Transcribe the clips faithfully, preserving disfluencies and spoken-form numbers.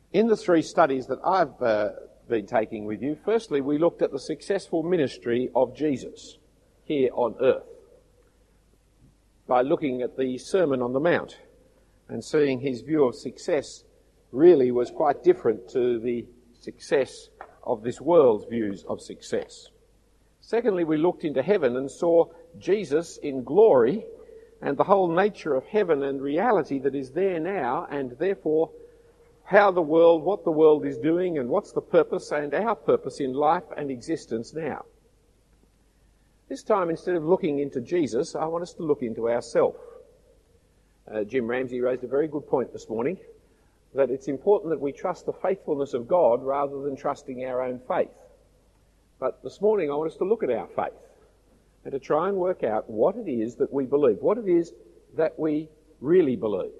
In the three studies that I've uh, been taking with you, firstly, we looked at the successful ministry of Jesus here on earth by looking at the Sermon on the Mount and seeing his view of success really was quite different to the success of this world's views of success. Secondly, we looked into heaven and saw Jesus in glory and the whole nature of heaven and reality that is there now, and therefore how the world, what the world is doing and what's the purpose and our purpose in life and existence now. This time, instead of looking into Jesus, I want us to look into ourselves. Uh, Jim Ramsey raised a very good point this morning, that it's important that we trust the faithfulness of God rather than trusting our own faith. But this morning I want us to look at our faith and to try and work out what it is that we believe, what it is that we really believe.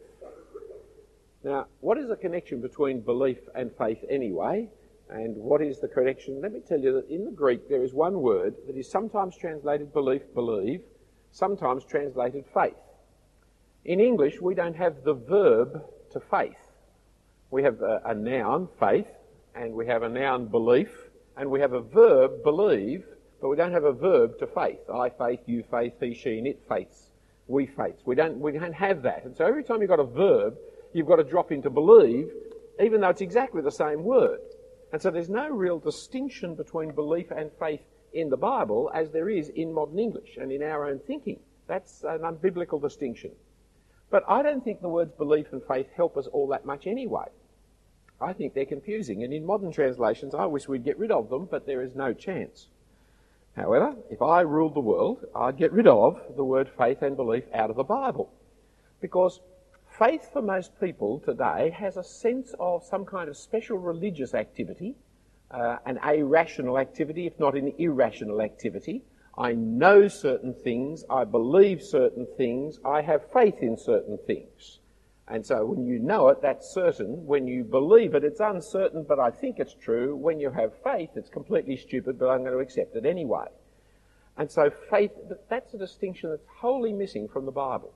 Now, what is the connection between belief and faith anyway? And what is the connection? Let me tell you that in the Greek there is one word that is sometimes translated belief, believe, sometimes translated faith. In English we don't have the verb to faith. We have a, a noun, faith, and we have a noun, belief, and we have a verb, believe, but we don't have a verb to faith. I faith, you faith, he, she, and it faiths, we faiths. We don't, we don't have that. And so every time you've got a verb, you've got to drop into believe, even though it's exactly the same word. And so there's no real distinction between belief and faith in the Bible as there is in modern English and in our own thinking. That's an unbiblical distinction. But I don't think the words belief and faith help us all that much anyway. I think they're confusing, and in modern translations I wish we'd get rid of them, but there is no chance. However, if I ruled the world, I'd get rid of the word faith and belief out of the Bible. Because faith for most people today has a sense of some kind of special religious activity, uh, an irrational activity, if not an irrational activity. I know certain things, I believe certain things, I have faith in certain things. And so when you know it, that's certain. When you believe it, it's uncertain, but I think it's true. When you have faith, it's completely stupid, but I'm going to accept it anyway. And so faith, that's a distinction that's wholly missing from the Bible.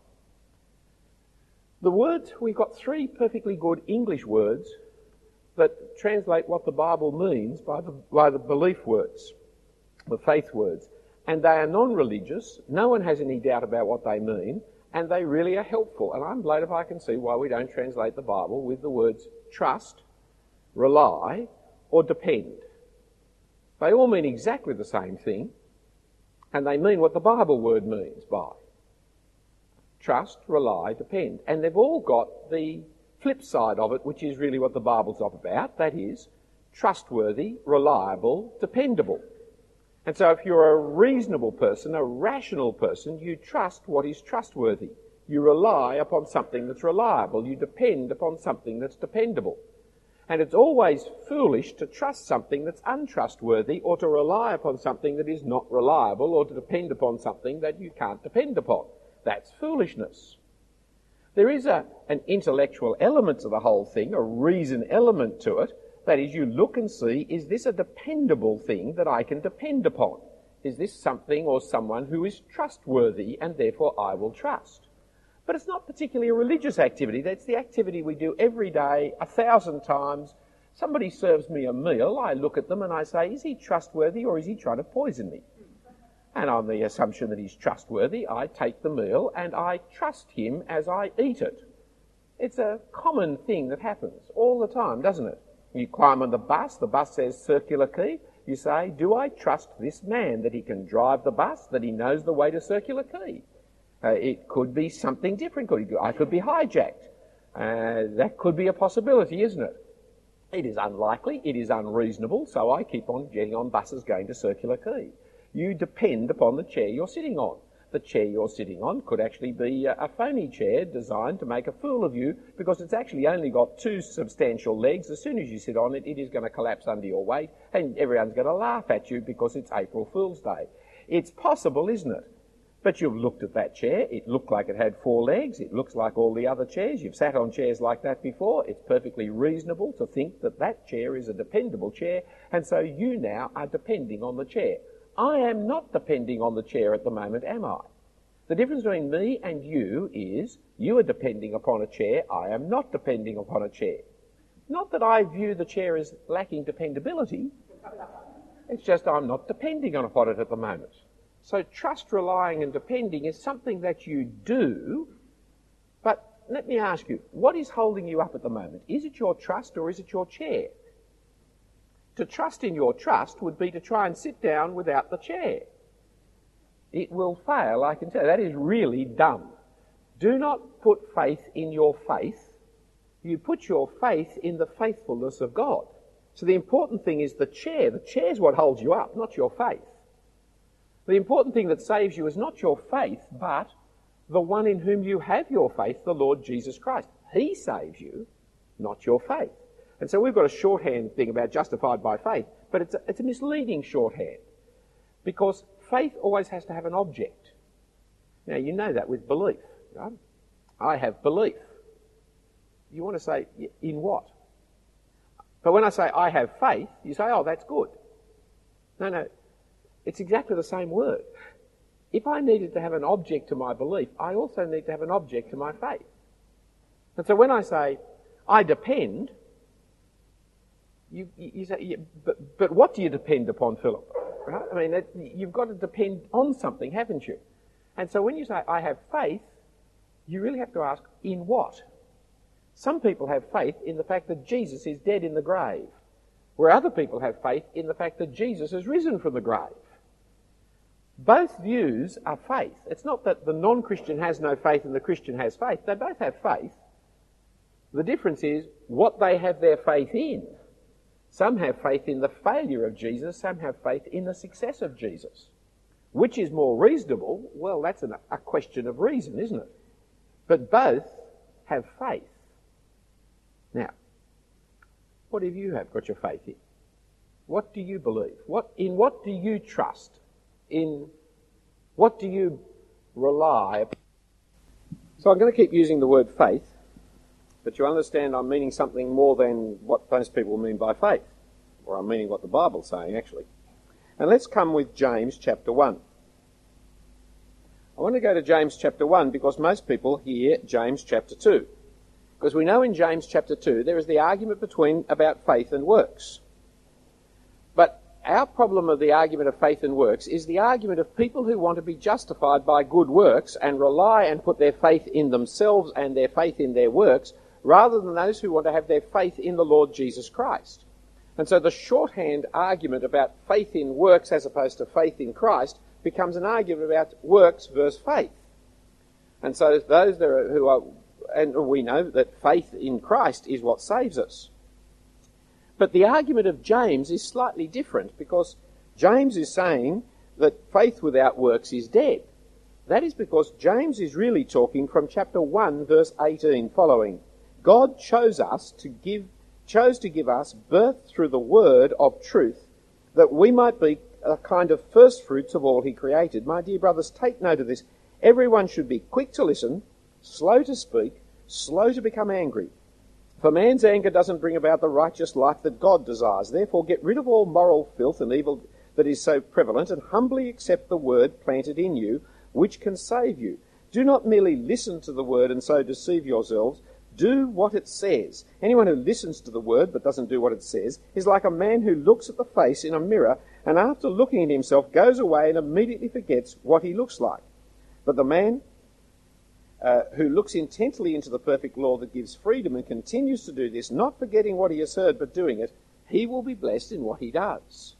The words, we've got three perfectly good English words that translate what the Bible means by the, by the belief words, the faith words. And they are non-religious, no one has any doubt about what they mean, and they really are helpful. And I'm blowed if I can see why we don't translate the Bible with the words trust, rely, or depend. They all mean exactly the same thing, and they mean what the Bible word means by trust, rely, depend. And they've all got the flip side of it, which is really what the Bible's all about, that is trustworthy, reliable, dependable. And so if you're a reasonable person, a rational person, you trust what is trustworthy. You rely upon something that's reliable. You depend upon something that's dependable. And it's always foolish to trust something that's untrustworthy or to rely upon something that is not reliable or to depend upon something that you can't depend upon. That's foolishness. There is a, an intellectual element to the whole thing, a reason element to it. That is, you look and see, is this a dependable thing that I can depend upon? Is this something or someone who is trustworthy and therefore I will trust? But it's not particularly a religious activity. That's the activity we do every day, a thousand times. Somebody serves me a meal, I look at them and I say, is he trustworthy or is he trying to poison me? And on the assumption that he's trustworthy, I take the meal and I trust him as I eat it. It's a common thing that happens all the time, doesn't it? You climb on the bus, the bus says Circular Quay. You say, do I trust this man that he can drive the bus, that he knows the way to Circular Quay? Uh, it could be something different. Could he, I could be hijacked. Uh, that could be a possibility, isn't it? It is unlikely, it is unreasonable, so I keep on getting on buses going to Circular Quay. You depend upon the chair you're sitting on. The chair you're sitting on could actually be a phony chair designed to make a fool of you because it's actually only got two substantial legs. As soon as you sit on it, it is going to collapse under your weight and everyone's going to laugh at you because it's April Fool's Day. It's possible, isn't it? But you've looked at that chair. It looked like it had four legs. It looks like all the other chairs. You've sat on chairs like that before. It's perfectly reasonable to think that that chair is a dependable chair, and so you now are depending on the chair. I am not depending on the chair at the moment, am I? The difference between me and you is you are depending upon a chair, I am not depending upon a chair. Not that I view the chair as lacking dependability. It's just I'm not depending on it at the moment. So trust, relying and depending is something that you do. But let me ask you, what is holding you up at the moment? Is it your trust or is it your chair? To trust in your trust would be to try and sit down without the chair. It will fail, I can tell you. That is really dumb. Do not put faith in your faith. You put your faith in the faithfulness of God. So the important thing is the chair. The chair is what holds you up, not your faith. The important thing that saves you is not your faith, but the one in whom you have your faith, the Lord Jesus Christ. He saves you, not your faith. And so we've got a shorthand thing about justified by faith, but it's a, it's a misleading shorthand, because faith always has to have an object. Now, you know that with belief. Right? I have belief. You want to say, in what? But when I say I have faith, you say, oh, that's good. No, no, it's exactly the same word. If I needed to have an object to my belief, I also need to have an object to my faith. And so when I say, I depend, you, you, you say, yeah, but, but what do you depend upon, Philip? Right? I mean, it, you've got to depend on something, haven't you? And so when you say, I have faith, you really have to ask, in what? Some people have faith in the fact that Jesus is dead in the grave, where other people have faith in the fact that Jesus has risen from the grave. Both views are faith. It's not that the non-Christian has no faith and the Christian has faith. They both have faith. The difference is what they have their faith in. Some have faith in the failure of Jesus, some have faith in the success of Jesus. Which is more reasonable? Well, that's an, a question of reason, isn't it? But both have faith. Now, what have you have got your faith in? What do you believe? What in what do you trust? In what do you rely upon? So I'm going to keep using the word faith, but you understand I'm meaning something more than what most people mean by faith, or I'm meaning what the Bible's saying, actually. And let's come with James chapter one. I want to go to James chapter one because most people hear James chapter two. Because we know in James chapter two there is the argument between about faith and works. But our problem of the argument of faith and works is the argument of people who want to be justified by good works and rely and put their faith in themselves and their faith in their works, rather than those who want to have their faith in the Lord Jesus Christ. And so the shorthand argument about faith in works as opposed to faith in Christ becomes an argument about works versus faith. And so those that are, who are, and we know that faith in Christ is what saves us. But the argument of James is slightly different, because James is saying that faith without works is dead. That is because James is really talking from chapter one, verse eighteen following. God chose us to give, chose to give us birth through the word of truth, that we might be a kind of first fruits of all he created. My dear brothers, take note of this. Everyone should be quick to listen, slow to speak, slow to become angry. For man's anger doesn't bring about the righteous life that God desires. Therefore get rid of all moral filth and evil that is so prevalent, and humbly accept the word planted in you, which can save you. Do not merely listen to the word and so deceive yourselves. Do what it says. Anyone who listens to the word but doesn't do what it says is like a man who looks at the face in a mirror and after looking at himself goes away and immediately forgets what he looks like. But the man uh, who looks intently into the perfect law that gives freedom and continues to do this, not forgetting what he has heard but doing it, he will be blessed in what he does.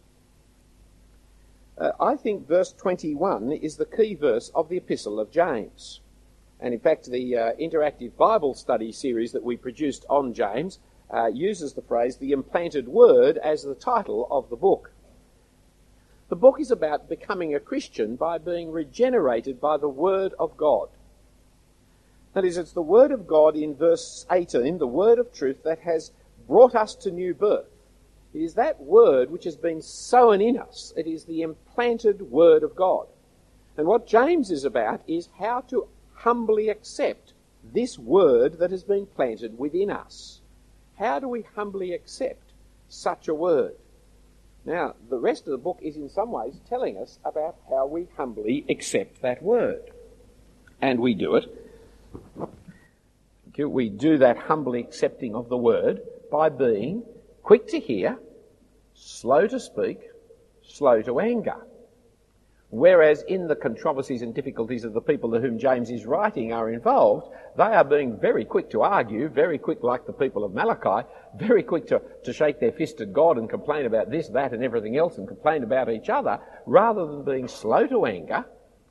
Uh, I think verse twenty-one is the key verse of the Epistle of James. And in fact, the uh, interactive Bible study series that we produced on James uh, uses the phrase, the implanted word, as the title of the book. The book is about becoming a Christian by being regenerated by the word of God. That is, it's the word of God in verse eighteen, the word of truth, that has brought us to new birth. It is that word which has been sown in us. It is the implanted word of God. And what James is about is how to humbly accept this word that has been planted within us. How do we humbly accept such a word? Now, the rest of the book is in some ways telling us about how we humbly accept that word. And we do it. We do that humbly accepting of the word by being quick to hear, slow to speak, slow to anger. Whereas in the controversies and difficulties of the people to whom James is writing are involved, they are being very quick to argue, very quick like the people of Malachi, very quick to, to shake their fist at God and complain about this, that and everything else and complain about each other, rather than being slow to anger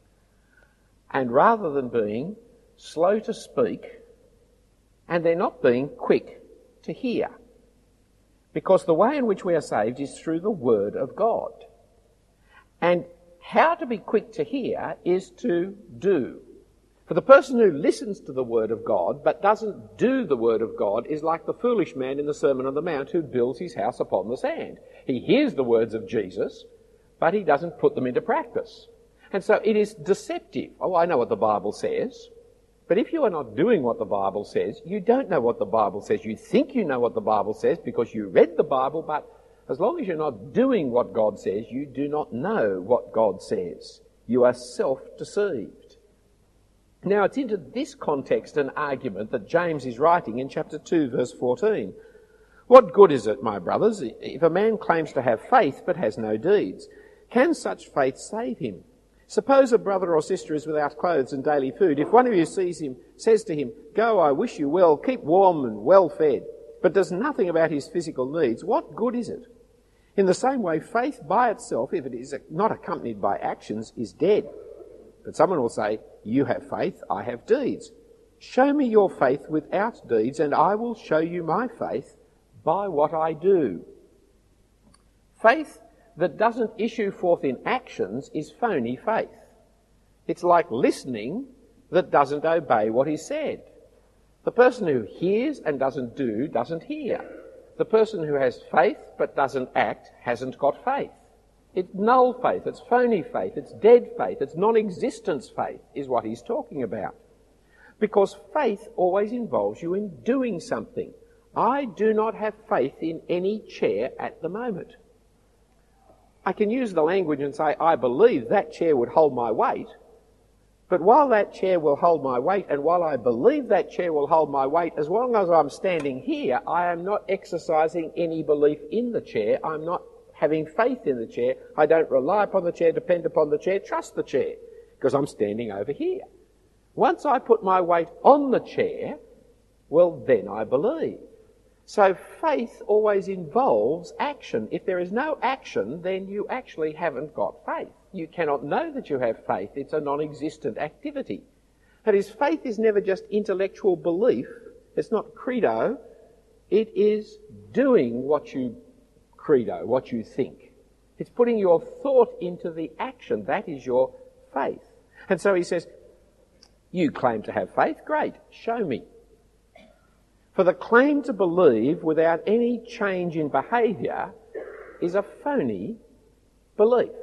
and rather than being slow to speak, and they're not being quick to hear. Because the way in which we are saved is through the Word of God. And how to be quick to hear is to do. For the person who listens to the Word of God but doesn't do the Word of God is like the foolish man in the Sermon on the Mount who builds his house upon the sand. He hears the words of Jesus, but he doesn't put them into practice. And so it is deceptive. Oh, I know what the Bible says. But if you are not doing what the Bible says, you don't know what the Bible says. You think you know what the Bible says because you read the Bible, but as long as you're not doing what God says, you do not know what God says. You are self-deceived. Now, it's into this context and argument that James is writing in chapter two, verse fourteen. What good is it, my brothers, if a man claims to have faith but has no deeds? Can such faith save him? Suppose a brother or sister is without clothes and daily food. If one of you sees him, says to him, "Go, I wish you well, keep warm and well fed," but does nothing about his physical needs, what good is it? In the same way, faith by itself, if it is not accompanied by actions, is dead. But someone will say, "You have faith, I have deeds. Show me your faith without deeds, and I will show you my faith by what I do." Faith that doesn't issue forth in actions is phony faith. It's like listening that doesn't obey what is said. The person who hears and doesn't do doesn't hear. The person who has faith but doesn't act hasn't got faith. It's null faith, it's phony faith, it's dead faith, it's non-existence faith is what he's talking about. Because faith always involves you in doing something. I do not have faith in any chair at the moment. I can use the language and say, I believe that chair would hold my weight, but while that chair will hold my weight and while I believe that chair will hold my weight, as long as I'm standing here, I am not exercising any belief in the chair. I'm not having faith in the chair. I don't rely upon the chair, depend upon the chair, trust the chair, because I'm standing over here. Once I put my weight on the chair, well, then I believe. So faith always involves action. If there is no action, then you actually haven't got faith. You cannot know that you have faith. It's a non-existent activity. That is, faith is never just intellectual belief. It's not credo. It is doing what you credo, what you think. It's putting your thought into the action. That is your faith. And so he says, you claim to have faith? Great, show me. For the claim to believe without any change in behaviour is a phony belief.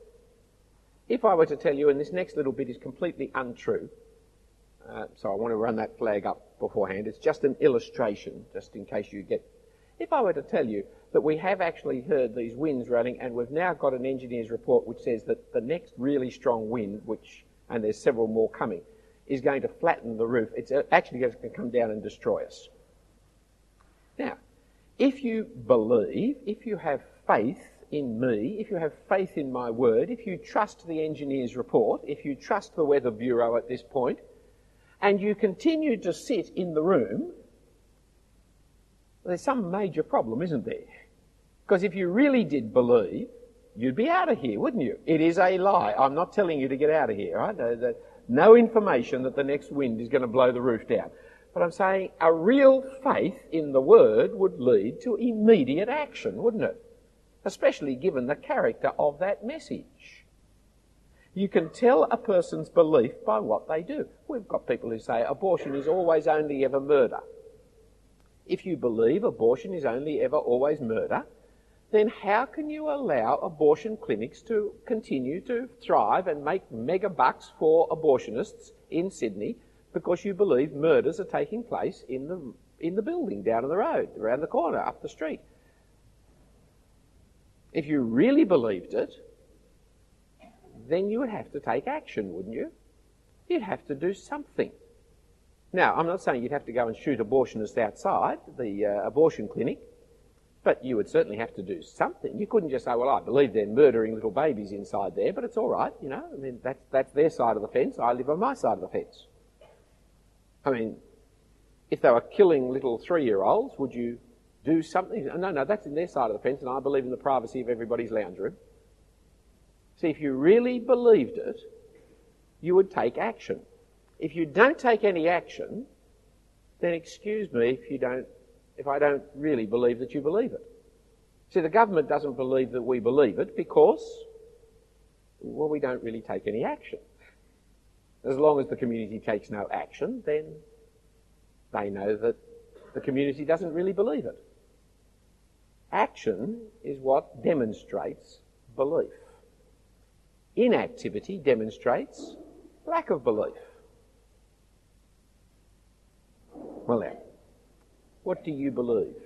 If I were to tell you, and this next little bit is completely untrue, uh, so I want to run that flag up beforehand, it's just an illustration, just in case you get... If I were to tell you that we have actually heard these winds running and we've now got an engineer's report which says that the next really strong wind, which, and there's several more coming, is going to flatten the roof. It's actually going to come down and destroy us. Now, if you believe, if you have faith in me, if you have faith in my word, if you trust the engineer's report, if you trust the Weather Bureau at this point, and you continue to sit in the room, there's some major problem, isn't there? Because if you really did believe, you'd be out of here, wouldn't you? It is a lie. I'm not telling you to get out of here, right? There's no information that the next wind is going to blow the roof down. But I'm saying a real faith in the word would lead to immediate action, wouldn't it? Especially given the character of that message. You can tell a person's belief by what they do. We've got people who say abortion is always only ever murder. If you believe abortion is only ever always murder, then how can you allow abortion clinics to continue to thrive and make mega bucks for abortionists in Sydney because you believe murders are taking place in the in the building down the road, around the corner, up the street? If you really believed it, then you would have to take action, wouldn't you? You'd have to do something. Now, I'm not saying you'd have to go and shoot abortionists outside the uh, abortion clinic, but you would certainly have to do something. You couldn't just say, well, I believe they're murdering little babies inside there, but it's all right, you know. I mean, that's, that's their side of the fence. I live on my side of the fence. I mean, if they were killing little three-year-olds, would you do something? No, no, that's in their side of the fence, and I believe in the privacy of everybody's lounge room. See, if you really believed it, you would take action. If you don't take any action, then excuse me if you don't, if I don't really believe that you believe it. See, the government doesn't believe that we believe it because, well, we don't really take any action. As long as the community takes no action, then they know that the community doesn't really believe it. Action is what demonstrates belief. Inactivity demonstrates lack of belief. Well then, what do you believe?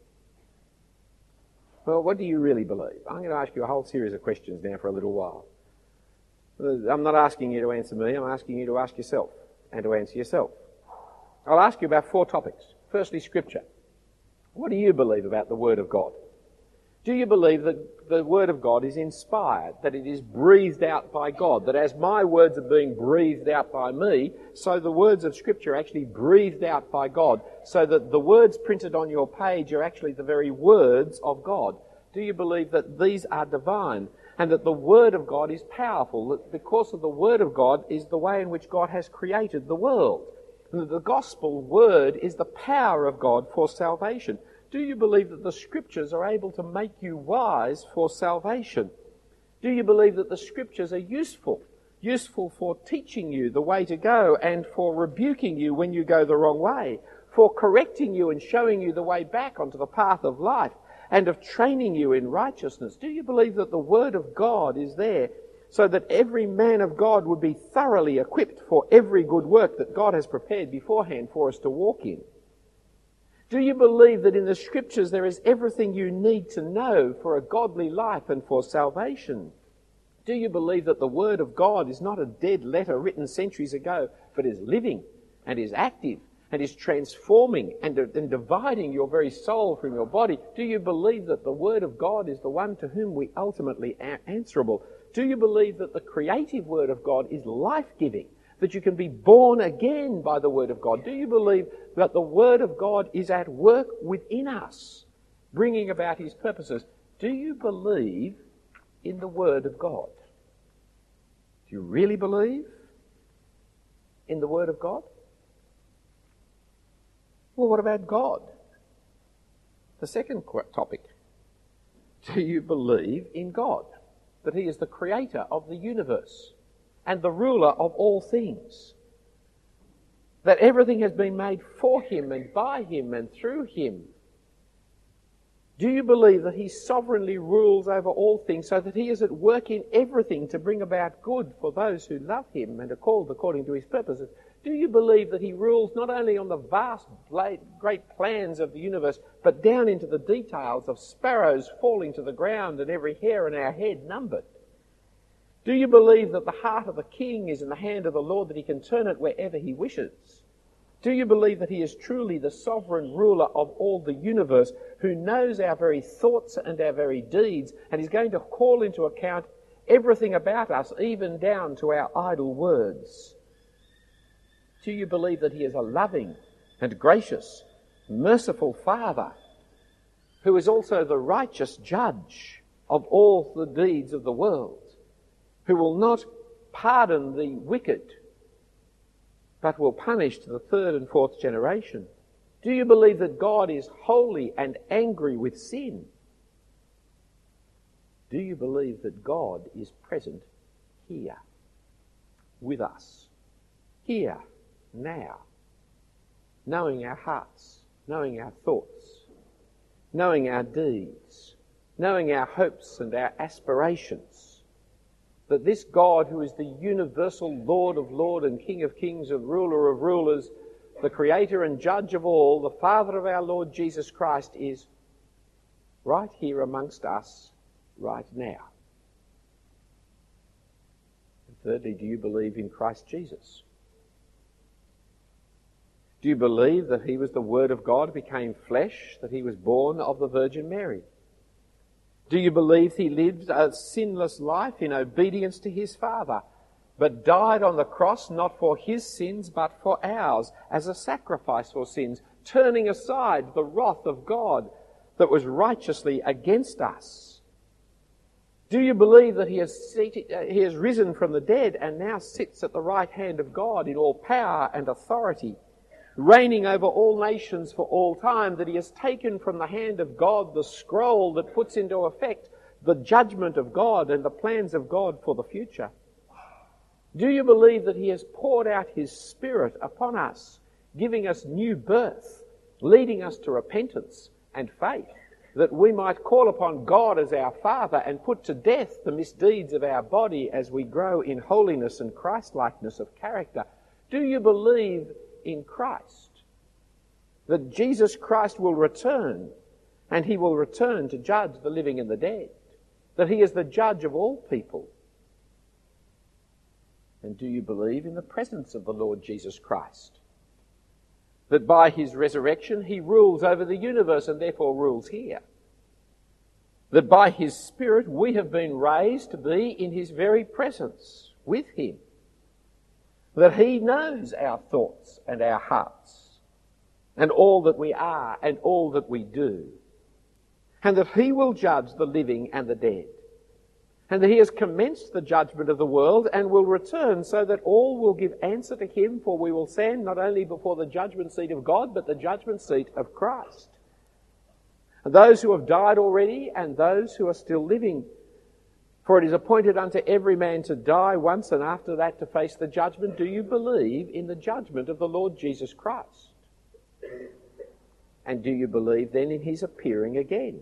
Well, what do you really believe? I'm going to ask you a whole series of questions now for a little while. I'm not asking you to answer me, I'm asking you to ask yourself and to answer yourself. I'll ask you about four topics. Firstly, Scripture. What do you believe about the Word of God? Do you believe that the Word of God is inspired, that it is breathed out by God, that as my words are being breathed out by me, so the words of Scripture are actually breathed out by God, so that the words printed on your page are actually the very words of God? Do you believe that these are divine and that the Word of God is powerful, that because of the Word of God is the way in which God has created the world, and that the gospel word is the power of God for salvation? Do you believe that the Scriptures are able to make you wise for salvation? Do you believe that the Scriptures are useful? Useful for teaching you the way to go and for rebuking you when you go the wrong way, for correcting you and showing you the way back onto the path of life, and of training you in righteousness? Do you believe that the Word of God is there so that every man of God would be thoroughly equipped for every good work that God has prepared beforehand for us to walk in? Do you believe that in the Scriptures there is everything you need to know for a godly life and for salvation? Do you believe that the Word of God is not a dead letter written centuries ago, but is living and is active and is transforming and, and dividing your very soul from your body? Do you believe that the Word of God is the one to whom we ultimately are answerable? Do you believe that the creative Word of God is life-giving, that you can be born again by the Word of God? Do you believe that the Word of God is at work within us, bringing about His purposes? Do you believe in the Word of God? Do you really believe in the Word of God? Well, what about God? The second topic. Do you believe in God? That He is the creator of the universe and the ruler of all things? That everything has been made for Him and by Him and through Him? Do you believe that He sovereignly rules over all things, so that He is at work in everything to bring about good for those who love Him and are called according to His purposes? Do you believe that He rules not only on the vast, great plans of the universe, but down into the details of sparrows falling to the ground and every hair on our head numbered? Do you believe that the heart of the king is in the hand of the Lord, that He can turn it wherever He wishes? Do you believe that He is truly the sovereign ruler of all the universe, who knows our very thoughts and our very deeds, and is going to call into account everything about us, even down to our idle words? Do you believe that He is a loving and gracious, merciful Father, who is also the righteous judge of all the deeds of the world, who will not pardon the wicked, but will punish to the third and fourth generation? Do you believe that God is holy and angry with sin? Do you believe that God is present here, with us, here, now, knowing our hearts, knowing our thoughts, knowing our deeds, knowing our hopes and our aspirations? That this God, who is the universal Lord of lords and King of kings and ruler of rulers, the creator and judge of all, the Father of our Lord Jesus Christ, is right here amongst us right now? And thirdly, do you believe in Christ Jesus? Do you believe that he was the Word of God, became flesh, that he was born of the Virgin Mary? Do you believe he lived a sinless life in obedience to his Father, but died on the cross not for his sins but for ours, as a sacrifice for sins, turning aside the wrath of God that was righteously against us? Do you believe that he has, seated, uh, he has risen from the dead and now sits at the right hand of God in all power and authority, reigning over all nations for all time, that he has taken from the hand of God the scroll that puts into effect the judgment of God and the plans of God for the future? Do you believe that he has poured out his Spirit upon us, giving us new birth, leading us to repentance and faith, that we might call upon God as our Father and put to death the misdeeds of our body as we grow in holiness and Christ-likeness of character? Do you believe in Christ, that Jesus Christ will return, and he will return to judge the living and the dead, that he is the judge of all people? And do you believe in the presence of the Lord Jesus Christ, that by his resurrection he rules over the universe and therefore rules here, that by his Spirit we have been raised to be in his very presence with him, that he knows our thoughts and our hearts and all that we are and all that we do, and that he will judge the living and the dead, and that he has commenced the judgment of the world and will return so that all will give answer to him, for we will stand not only before the judgment seat of God but the judgment seat of Christ. And those who have died already and those who are still living, for it is appointed unto every man to die once, and after that to face the judgment. Do you believe in the judgment of the Lord Jesus Christ? And do you believe then in his appearing again?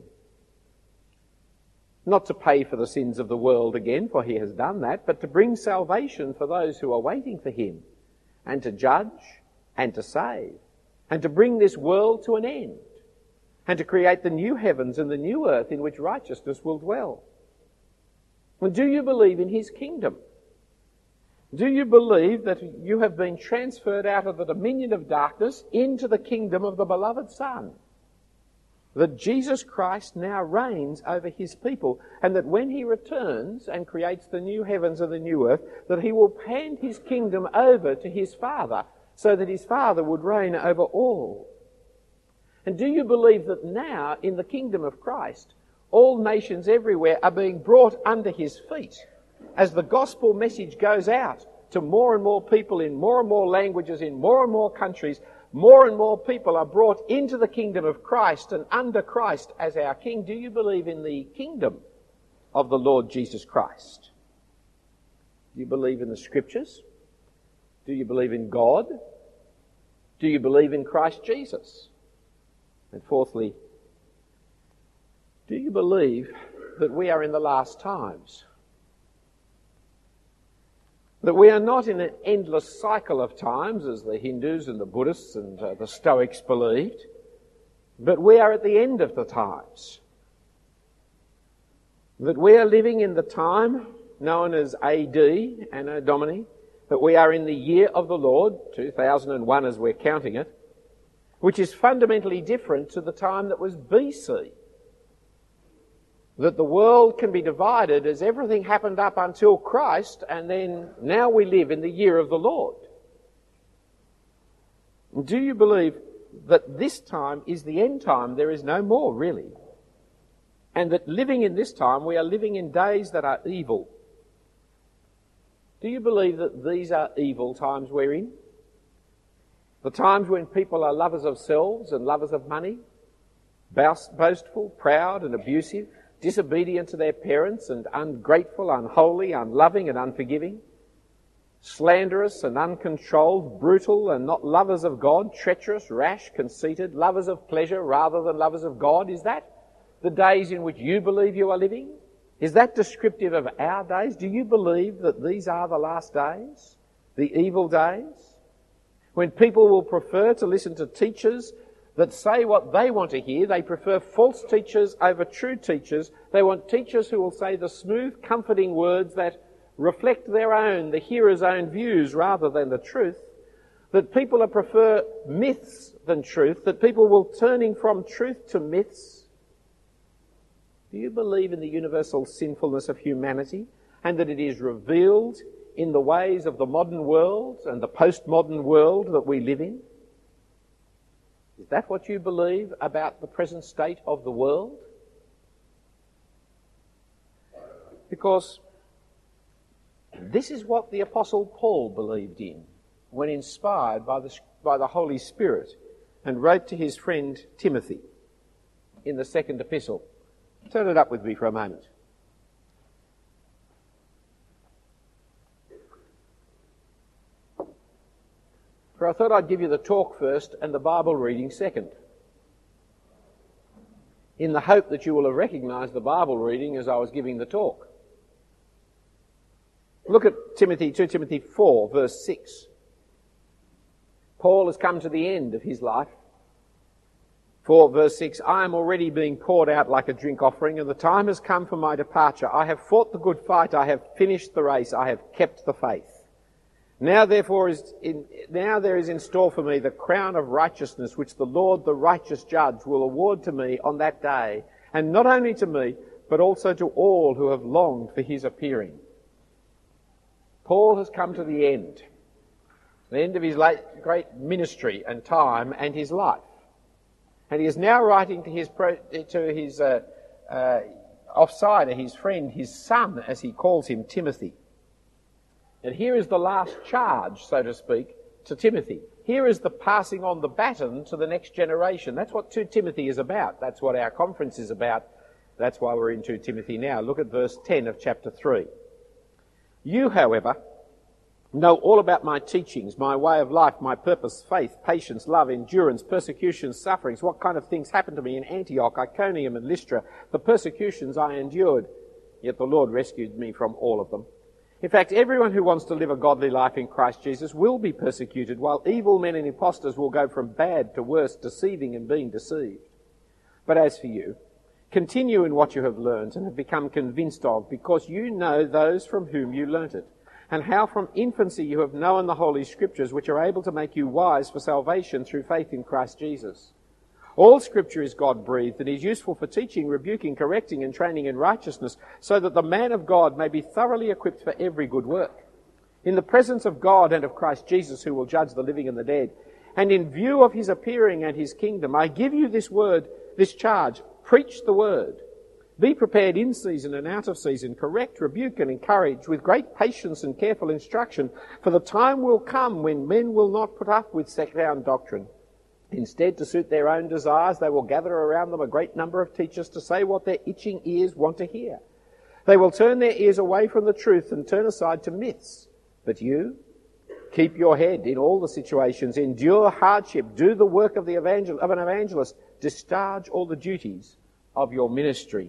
Not to pay for the sins of the world again, for he has done that, but to bring salvation for those who are waiting for him, and to judge and to save, and to bring this world to an end, and to create the new heavens and the new earth in which righteousness will dwell. And do you believe in his kingdom? Do you believe that you have been transferred out of the dominion of darkness into the kingdom of the beloved Son? That Jesus Christ now reigns over his people, and that when he returns and creates the new heavens and the new earth, that he will hand his kingdom over to his Father, so that his Father would reign over all? And do you believe that now, in the kingdom of Christ, all nations everywhere are being brought under his feet as the gospel message goes out to more and more people in more and more languages, in more and more countries? More and more people are brought into the kingdom of Christ and under Christ as our King. Do you believe in the kingdom of the Lord Jesus Christ? Do you believe in the Scriptures? Do you believe in God? Do you believe in Christ Jesus? And fourthly, do you believe that we are in the last times? That we are not in an endless cycle of times, as the Hindus and the Buddhists and uh, the Stoics believed, but we are at the end of the times. That we are living in the time known as A D, Anno Domini, that we are in the year of the Lord, two thousand one as we're counting it, which is fundamentally different to the time that was B C. That the world can be divided as everything happened up until Christ, and then now we live in the year of the Lord. Do you believe that this time is the end time? There is no more, really. And that living in this time, we are living in days that are evil. Do you believe that these are evil times we're in? The times when people are lovers of selves and lovers of money, boastful, proud and abusive, disobedient to their parents and ungrateful, unholy, unloving and unforgiving, slanderous and uncontrolled, brutal and not lovers of God, treacherous, rash, conceited, lovers of pleasure rather than lovers of God. Is that the days in which you believe you are living? Is that descriptive of our days? Do you believe that these are the last days, the evil days, when people will prefer to listen to teachers that say what they want to hear? They prefer false teachers over true teachers. They want teachers who will say the smooth, comforting words that reflect their own, the hearer's own views rather than the truth. that people prefer myths than truth, that people will turning from truth to myths? Do you believe in the universal sinfulness of humanity and that it is revealed in the ways of the modern world and the postmodern world that we live in? Is that what you believe about the present state of the world? Because this is what the Apostle Paul believed in when inspired by the, by the Holy Spirit and wrote to his friend Timothy in the second epistle. Turn it up with me for a moment. For I thought I'd give you the talk first and the Bible reading second, in the hope that you will have recognised the Bible reading as I was giving the talk. Look at Timothy, Second Timothy four, verse six. Paul has come to the end of his life. four, verse six, I am already being poured out like a drink offering, and the time has come for my departure. I have fought the good fight, I have finished the race, I have kept the faith. Now therefore is in, now there is in store for me the crown of righteousness, which the Lord, the righteous judge, will award to me on that day, and not only to me, but also to all who have longed for his appearing. Paul has come to the end, the end of his late, great ministry and time and his life. And he is now writing to his, to his uh, uh, offsider, his friend, his son, as he calls him, Timothy. And here is the last charge, so to speak, to Timothy. Here is the passing on the baton to the next generation. That's what Second Timothy is about. That's what our conference is about. That's why we're in Second Timothy now. Look at verse ten of chapter three. You, however, know all about my teachings, my way of life, my purpose, faith, patience, love, endurance, persecutions, sufferings, what kind of things happened to me in Antioch, Iconium and Lystra, the persecutions I endured, yet the Lord rescued me from all of them. In fact, everyone who wants to live a godly life in Christ Jesus will be persecuted, while evil men and impostors will go from bad to worse, deceiving and being deceived. But as for you, continue in what you have learned and have become convinced of, because you know those from whom you learnt it, and how from infancy you have known the Holy Scriptures, which are able to make you wise for salvation through faith in Christ Jesus. All Scripture is God-breathed and is useful for teaching, rebuking, correcting, and training in righteousness, so that the man of God may be thoroughly equipped for every good work. In the presence of God and of Christ Jesus, who will judge the living and the dead, and in view of his appearing and his kingdom, I give you this word, this charge: preach the word. Be prepared in season and out of season, correct, rebuke, and encourage with great patience and careful instruction, for the time will come when men will not put up with sound doctrine. Instead, to suit their own desires, they will gather around them a great number of teachers to say what their itching ears want to hear. They will turn their ears away from the truth and turn aside to myths. But you, keep your head in all the situations, endure hardship, do the work of, the evangel- of an evangelist, discharge all the duties of your ministry.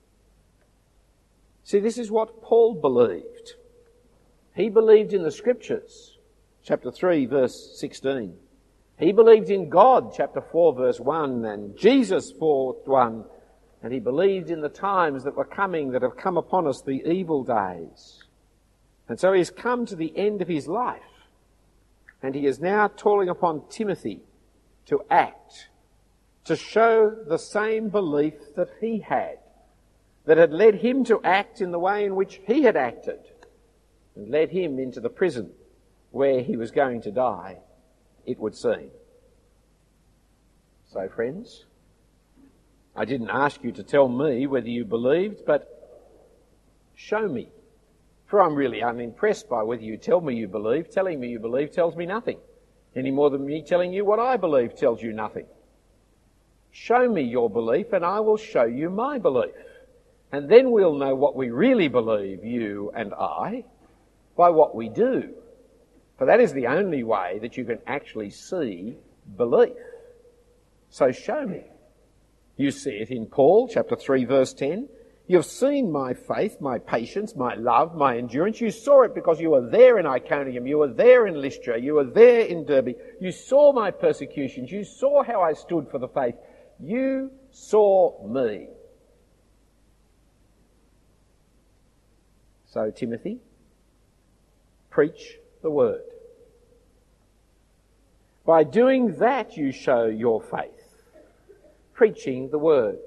See, this is what Paul believed. He believed in the Scriptures, chapter three, verse sixteen. He believed in God, chapter four, verse one, and Jesus, four, one. And he believed in the times that were coming, that have come upon us, the evil days. And so he has come to the end of his life. And he is now calling upon Timothy to act, to show the same belief that he had, that had led him to act in the way in which he had acted, and led him into the prison where he was going to die, it would seem. So, friends, I didn't ask you to tell me whether you believed, but show me. For I'm really unimpressed by whether you tell me you believe. Telling me you believe tells me nothing, any more than me telling you what I believe tells you nothing. Show me your belief and I will show you my belief. And then we'll know what we really believe, you and I, by what we do. For that is the only way that you can actually see belief. So show me. You see it in Paul, chapter three, verse ten. You've seen my faith, my patience, my love, my endurance. You saw it because you were there in Iconium, you were there in Lystra, you were there in Derbe. You saw my persecutions, you saw how I stood for the faith. You saw me. So, Timothy, preach the word. By doing that you show your faith, preaching the word.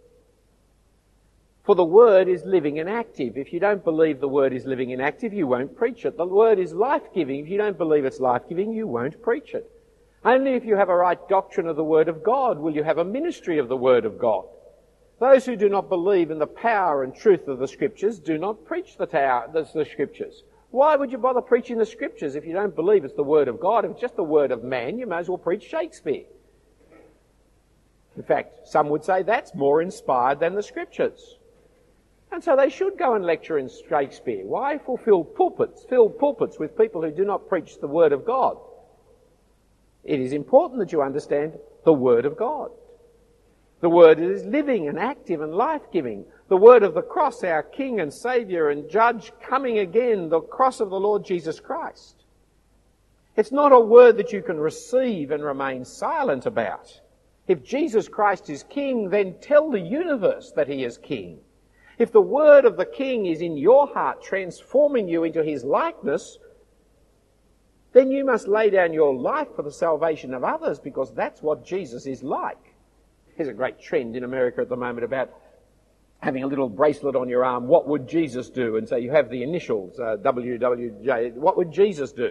For the word is living and active. If you don't believe the word is living and active, you won't preach it. The word is life-giving. If you don't believe it's life-giving, you won't preach it. Only if you have a right doctrine of the word of God will you have a ministry of the word of God. Those who do not believe in the power and truth of the Scriptures do not preach the, tower, the, the Scriptures. Why would you bother preaching the Scriptures if you don't believe it's the word of God? If it's just the word of man, you may as well preach Shakespeare. In fact, some would say that's more inspired than the Scriptures. And so they should go and lecture in Shakespeare. Why fulfill pulpits, fill pulpits with people who do not preach the word of God? It is important that you understand the word of God. The word is living and active and life-giving. The word of the cross, our King and Saviour and Judge coming again, the cross of the Lord Jesus Christ. It's not a word that you can receive and remain silent about. If Jesus Christ is King, then tell the universe that he is King. If the word of the King is in your heart, transforming you into his likeness, then you must lay down your life for the salvation of others, because that's what Jesus is like. There's a great trend in America at the moment about having a little bracelet on your arm, what would Jesus do? And so you have the initials, uh, W W J, what would Jesus do?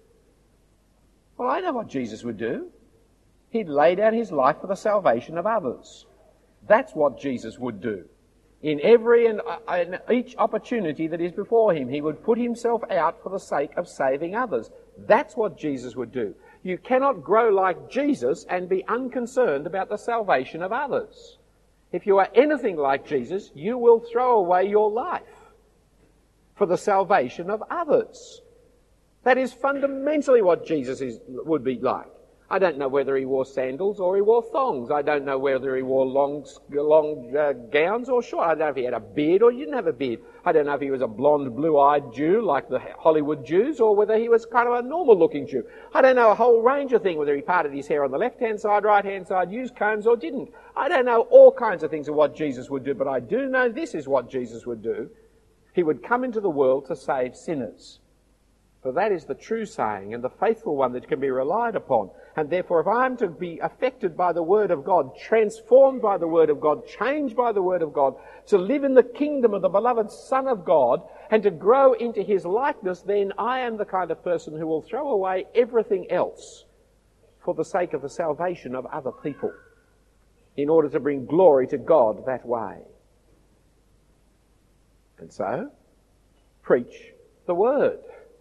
Well, I know what Jesus would do. He'd lay down his life for the salvation of others. That's what Jesus would do. In every and uh, in each opportunity that is before him, he would put himself out for the sake of saving others. That's what Jesus would do. You cannot grow like Jesus and be unconcerned about the salvation of others. If you are anything like Jesus, you will throw away your life for the salvation of others. That is fundamentally what Jesus is, would be like. I don't know whether he wore sandals or he wore thongs. I don't know whether he wore long, long uh, gowns or short. I don't know if he had a beard or he didn't have a beard. I don't know if he was a blonde, blue-eyed Jew like the Hollywood Jews, or whether he was kind of a normal-looking Jew. I don't know a whole range of things, whether he parted his hair on the left-hand side, right-hand side, used combs or didn't. I don't know all kinds of things of what Jesus would do, but I do know this is what Jesus would do. He would come into the world to save sinners. For that is the true saying and the faithful one that can be relied upon. And therefore, if I am to be affected by the Word of God, transformed by the Word of God, changed by the Word of God, to live in the kingdom of the beloved Son of God, and to grow into his likeness, then I am the kind of person who will throw away everything else for the sake of the salvation of other people, in order to bring glory to God that way. And so, preach the Word.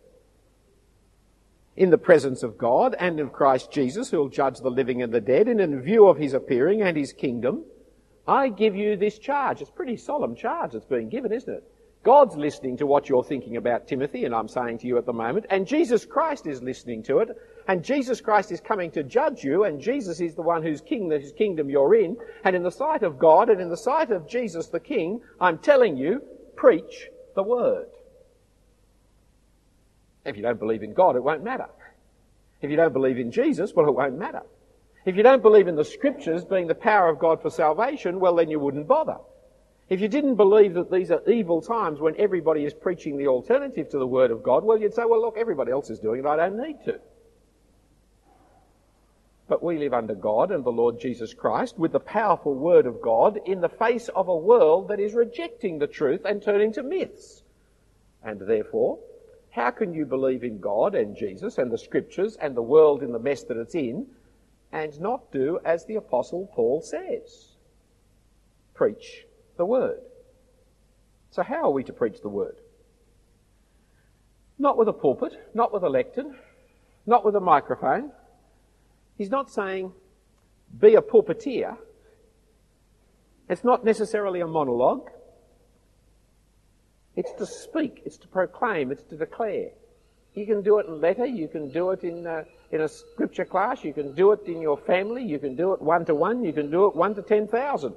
In the presence of God and of Christ Jesus, who will judge the living and the dead, and in view of his appearing and his kingdom, I give you this charge. It's a pretty solemn charge that's being given, isn't it? God's listening to what you're thinking about, Timothy, and I'm saying to you at the moment, and Jesus Christ is listening to it, and Jesus Christ is coming to judge you, and Jesus is the one whose king, whose kingdom you're in, and in the sight of God and in the sight of Jesus the King, I'm telling you, preach the Word. If you don't believe in God, it won't matter. If you don't believe in Jesus, well, it won't matter. If you don't believe in the Scriptures being the power of God for salvation, well, then you wouldn't bother. If you didn't believe that these are evil times when everybody is preaching the alternative to the Word of God, well, you'd say, well, look, everybody else is doing it, I don't need to. But we live under God and the Lord Jesus Christ with the powerful Word of God in the face of a world that is rejecting the truth and turning to myths. And therefore, how can you believe in God and Jesus and the Scriptures and the world in the mess that it's in and not do as the Apostle Paul says? Preach the Word. So how are we to preach the Word? Not with a pulpit, not with a lectern, not with a microphone. He's not saying be a pulpiteer. It's not necessarily a monologue. It's to speak, it's to proclaim, it's to declare. You can do it in letter, you can do it in a, in a scripture class, you can do it in your family, you can do it one-to-one, you can do it one to ten thousand.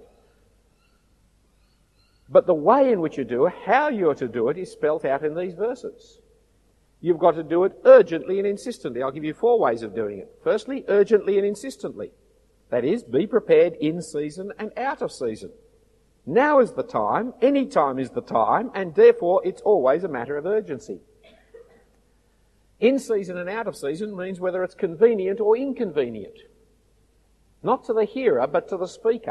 But the way in which you do it, how you're to do it, is spelt out in these verses. You've got to do it urgently and insistently. I'll give you four ways of doing it. Firstly, urgently and insistently. That is, be prepared in season and out of season. Now is the time, any time is the time, and therefore it's always a matter of urgency. In season and out of season means whether it's convenient or inconvenient. Not to the hearer, but to the speaker.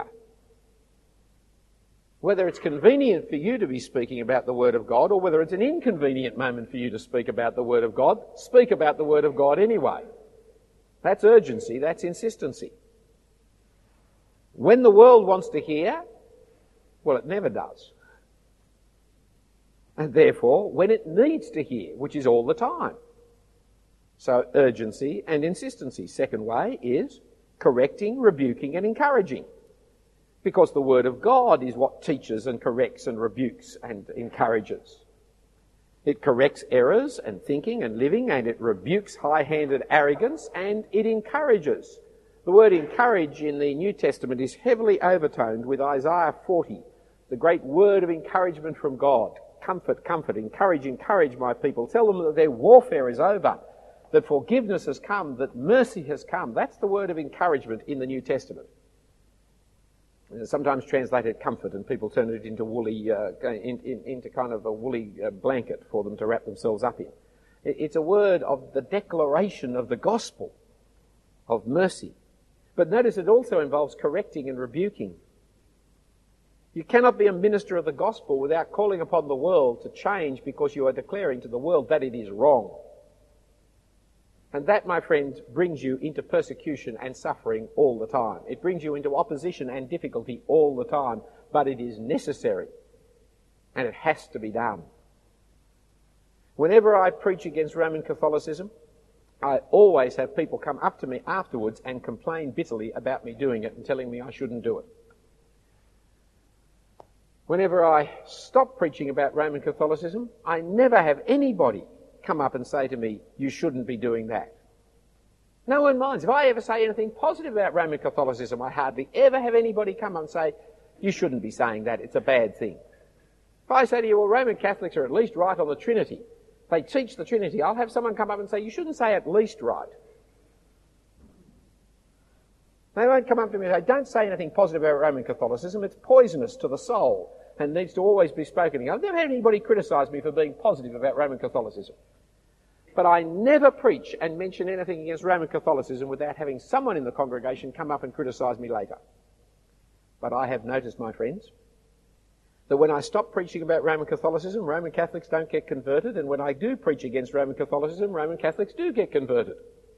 Whether it's convenient for you to be speaking about the Word of God, or whether it's an inconvenient moment for you to speak about the Word of God, speak about the Word of God anyway. That's urgency, that's insistency. When the world wants to hear, well, it never does. And therefore, when it needs to hear, which is all the time. So urgency and insistency. Second way is correcting, rebuking and encouraging. Because the Word of God is what teaches and corrects and rebukes and encourages. It corrects errors and thinking and living, and it rebukes high-handed arrogance, and it encourages. The word encourage in the New Testament is heavily overtoned with Isaiah forty, the great word of encouragement from God. Comfort, comfort, encourage, encourage my people. Tell them that their warfare is over, that forgiveness has come, that mercy has come. That's the word of encouragement in the New Testament. It's sometimes translated comfort, and people turn it into woolly, uh, in, in, into kind of a woolly uh, blanket for them to wrap themselves up in. It, it's a word of the declaration of the gospel of mercy. But notice it also involves correcting and rebuking. You cannot be a minister of the gospel without calling upon the world to change, because you are declaring to the world that it is wrong. And that, my friends, brings you into persecution and suffering all the time. It brings you into opposition and difficulty all the time. But it is necessary. And it has to be done. Whenever I preach against Roman Catholicism, I always have people come up to me afterwards and complain bitterly about me doing it and telling me I shouldn't do it. Whenever I stop preaching about Roman Catholicism, I never have anybody come up and say to me, you shouldn't be doing that. No one minds. If I ever say anything positive about Roman Catholicism, I hardly ever have anybody come up and say, you shouldn't be saying that, it's a bad thing. If I say to you, well, Roman Catholics are at least right on the Trinity, they teach the Trinity, I'll have someone come up and say, you shouldn't say at least right. They won't come up to me and say, don't say anything positive about Roman Catholicism, it's poisonous to the soul and needs to always be spoken against. I've never had anybody criticise me for being positive about Roman Catholicism. But I never preach and mention anything against Roman Catholicism without having someone in the congregation come up and criticise me later. But I have noticed, my friends, that when I stop preaching about Roman Catholicism, Roman Catholics don't get converted, and when I do preach against Roman Catholicism, Roman Catholics do get converted.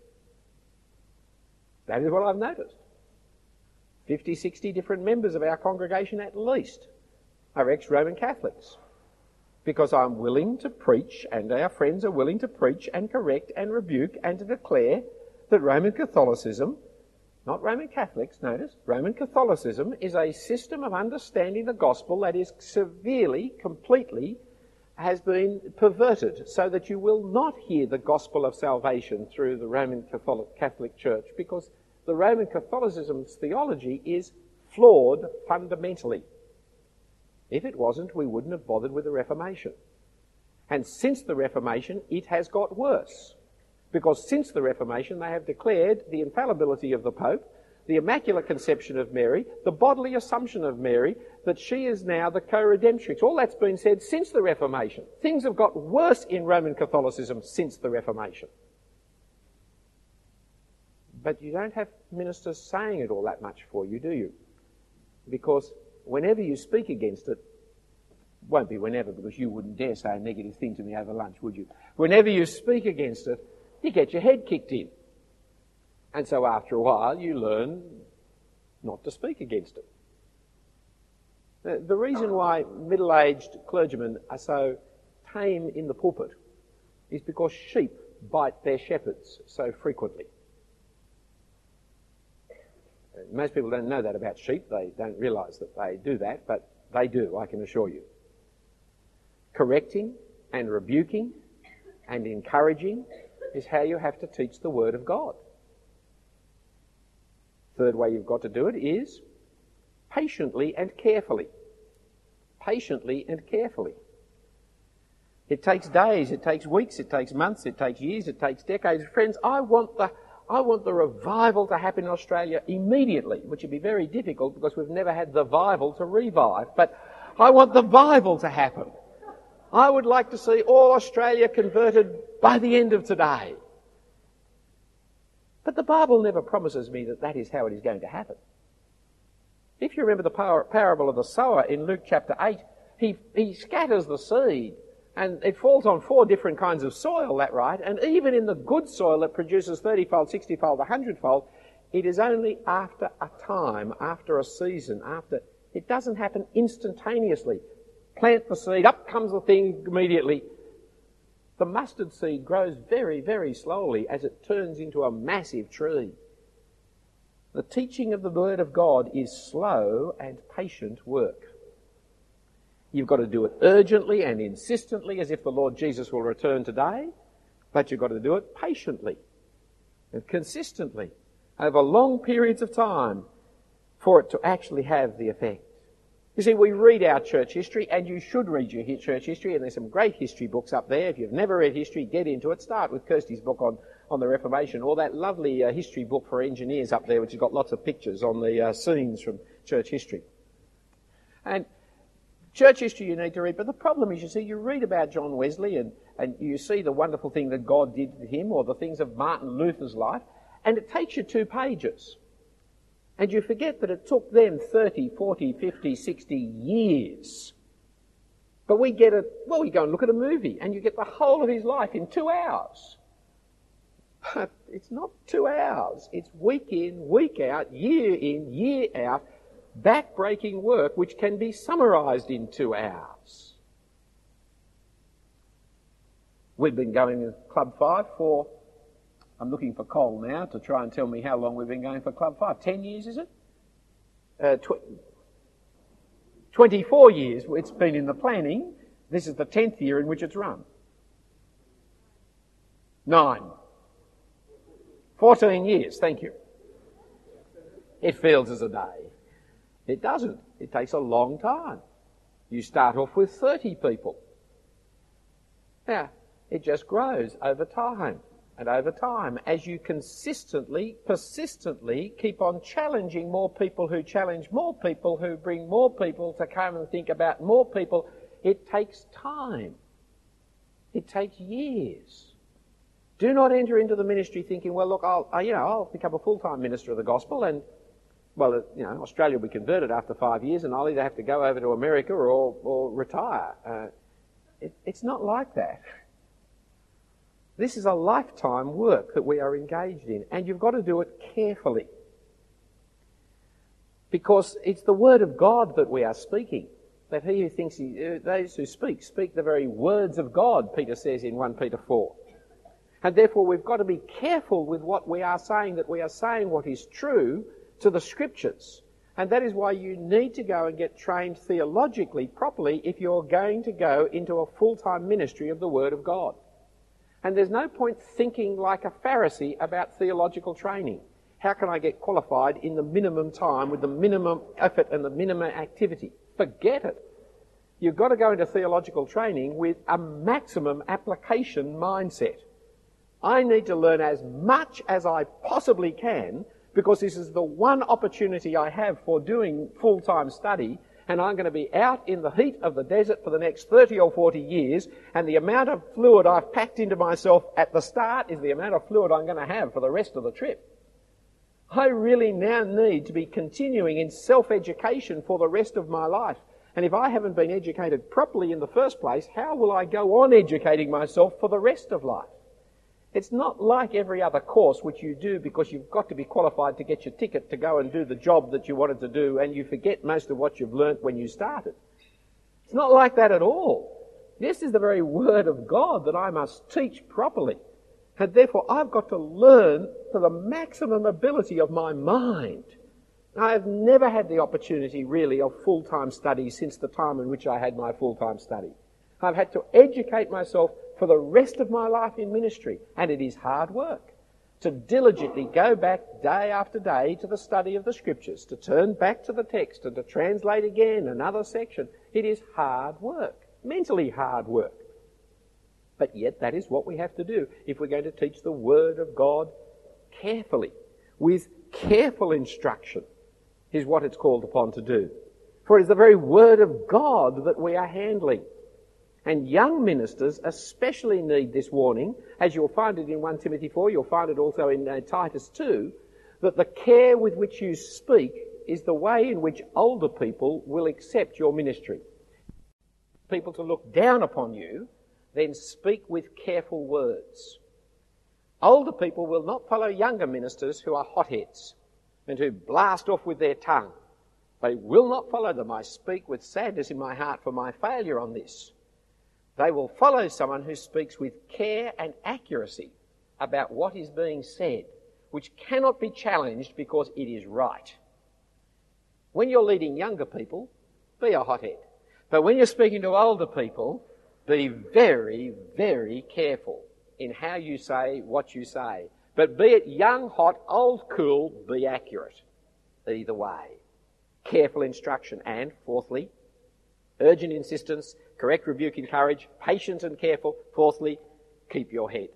That is what I've noticed. fifty, sixty different members of our congregation at least are ex-Roman Catholics. Because I'm willing to preach, and our friends are willing to preach and correct and rebuke and to declare that Roman Catholicism, not Roman Catholics, notice, Roman Catholicism is a system of understanding the gospel that is severely, completely, has been perverted, so that you will not hear the gospel of salvation through the Roman Catholic Church, because the Roman Catholicism's theology is flawed fundamentally. If it wasn't, we wouldn't have bothered with the Reformation. And since the Reformation, it has got worse. Because since the Reformation, they have declared the infallibility of the Pope, the Immaculate Conception of Mary, the bodily assumption of Mary, that she is now the co-redemptrix. All that's been said since the Reformation. Things have got worse in Roman Catholicism since the Reformation. But you don't have ministers saying it all that much for you, do you? Because whenever you speak against it, won't be whenever, because you wouldn't dare say a negative thing to me over lunch, would you? Whenever you speak against it, you get your head kicked in. And so after a while, you learn not to speak against it. The reason why middle-aged clergymen are so tame in the pulpit is because sheep bite their shepherds so frequently. Most people don't know that about sheep. They don't realise that they do that, but they do, I can assure you. Correcting and rebuking and encouraging is how you have to teach the Word of God. Third way you've got to do it is patiently and carefully. Patiently and carefully. It takes days, it takes weeks, it takes months, it takes years, it takes decades. Friends, I want the I want the revival to happen in Australia immediately, which would be very difficult because we've never had the Bible to revive. But I want the Bible to happen. I would like to see all Australia converted by the end of today. But the Bible never promises me that that is how it is going to happen. If you remember the par- parable of the sower in Luke chapter eight, he, he scatters the seed and it falls on four different kinds of soil, that right? And even in the good soil that produces thirty-fold, sixty-fold, one hundred-fold, it is only after a time, after a season, after... It doesn't happen instantaneously. Plant the seed, up comes the thing immediately. The mustard seed grows very, very slowly as it turns into a massive tree. The teaching of the Word of God is slow and patient work. You've got to do it urgently and insistently as if the Lord Jesus will return today, but you've got to do it patiently and consistently over long periods of time for it to actually have the effect. You see, we read our church history, and you should read your church history, and there's some great history books up there. If you've never read history, get into it. Start with Kirsty's book on, on the Reformation, or that lovely uh, history book for engineers up there, which has got lots of pictures on the uh, scenes from church history. And church history you need to read, but the problem is, you see, you read about John Wesley, and, and you see the wonderful thing that God did to him, or the things of Martin Luther's life, and it takes you two pages. And you forget that it took them thirty, forty, fifty, sixty years. But we get it, well, we go and look at a movie and you get the whole of his life in two hours. But it's not two hours. It's week in, week out, year in, year out, back-breaking work which can be summarised in two hours. We've been going to Club Five for... I'm looking for Cole now to try and tell me how long we've been going for Club Five. Ten years, is it? Uh, tw- twenty-four years it's been in the planning. This is the tenth year in which it's run. Nine. Fourteen years, thank you. It feels as a day. It doesn't. It takes a long time. You start off with thirty people. Now, it just grows over time. And over time, as you consistently, persistently keep on challenging more people who challenge more people, who bring more people to come and think about more people, it takes time. It takes years. Do not enter into the ministry thinking, well, look, I'll, I, you know, I'll become a full-time minister of the gospel and, well, you know, Australia will be converted after five years and I'll either have to go over to America or, or retire. Uh, it, it's not like that. This is a lifetime work that we are engaged in, and you've got to do it carefully. Because it's the word of God that we are speaking. That he who thinks, he, uh, those who speak, speak the very words of God, Peter says in First Peter four. And therefore we've got to be careful with what we are saying, that we are saying what is true to the Scriptures. And that is why you need to go and get trained theologically properly if you're going to go into a full-time ministry of the Word of God. And there's no point thinking like a Pharisee about theological training. How can I get qualified in the minimum time with the minimum effort and the minimum activity? Forget it. You've got to go into theological training with a maximum application mindset. I need to learn as much as I possibly can because this is the one opportunity I have for doing full-time study, and I'm going to be out in the heat of the desert for the next thirty or forty years, and the amount of fluid I've packed into myself at the start is the amount of fluid I'm going to have for the rest of the trip. I really now need to be continuing in self-education for the rest of my life. And if I haven't been educated properly in the first place, how will I go on educating myself for the rest of life? It's not like every other course which you do because you've got to be qualified to get your ticket to go and do the job that you wanted to do, and you forget most of what you've learnt when you started. It's not like that at all. This is the very Word of God that I must teach properly. And therefore I've got to learn to the maximum ability of my mind. I have never had the opportunity really of full-time study since the time in which I had my full-time study. I've had to educate myself for the rest of my life in ministry, and it is hard work to diligently go back day after day to the study of the Scriptures, to turn back to the text and to translate again another section. It is hard work, mentally hard work. But yet that is what we have to do if we're going to teach the Word of God carefully, with careful instruction, is what it's called upon to do. For it is the very Word of God that we are handling. And young ministers especially need this warning, as you'll find it in First Timothy four, you'll find it also in uh, Titus two, that the care with which you speak is the way in which older people will accept your ministry. People to look down upon you, then speak with careful words. Older people will not follow younger ministers who are hotheads and who blast off with their tongue. They will not follow them. I speak with sadness in my heart for my failure on this. They will follow someone who speaks with care and accuracy about what is being said, which cannot be challenged because it is right. When you're leading younger people, be a hothead. But when you're speaking to older people, be very, very careful in how you say what you say. But be it young, hot, old, cool, be accurate. Either way. Careful instruction. And, fourthly, urgent insistence, correct rebuke, encourage, patient and careful. Fourthly, keep your head.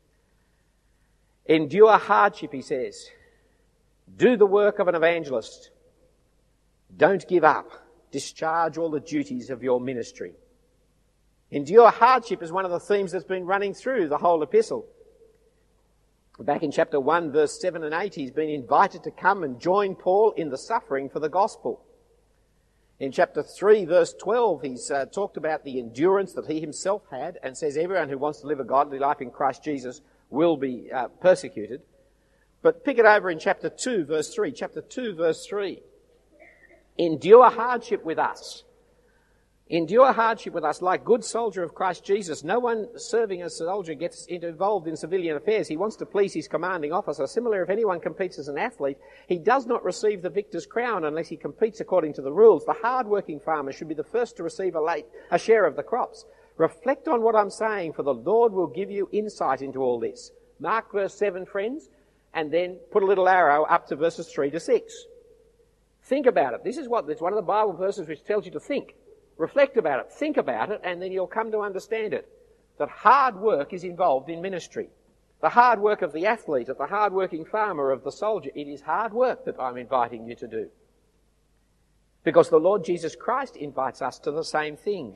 Endure hardship, he says. Do the work of an evangelist. Don't give up. Discharge all the duties of your ministry. Endure hardship is one of the themes that's been running through the whole epistle. Back in chapter one, verse seven and eight, he's been invited to come and join Paul in the suffering for the gospel. In chapter three, verse twelve, he's uh, talked about the endurance that he himself had and says everyone who wants to live a godly life in Christ Jesus will be uh, persecuted. But pick it over in chapter two, verse three. Chapter two, verse three. Endure hardship with us. Endure hardship with us like good soldier of Christ Jesus. No one serving as a soldier gets involved in civilian affairs. He wants to please his commanding officer. Similarly, if anyone competes as an athlete, he does not receive the victor's crown unless he competes according to the rules. The hard-working farmer should be the first to receive a, late, a share of the crops. Reflect on what I'm saying, for the Lord will give you insight into all this. Mark verse seven, friends, and then put a little arrow up to verses three to six. Think about it. This is what, it's one of the Bible verses which tells you to think. Reflect about it, think about it, and then you'll come to understand it. That hard work is involved in ministry. The hard work of the athlete, of the hard-working farmer, of the soldier, it is hard work that I'm inviting you to do. Because the Lord Jesus Christ invites us to the same thing.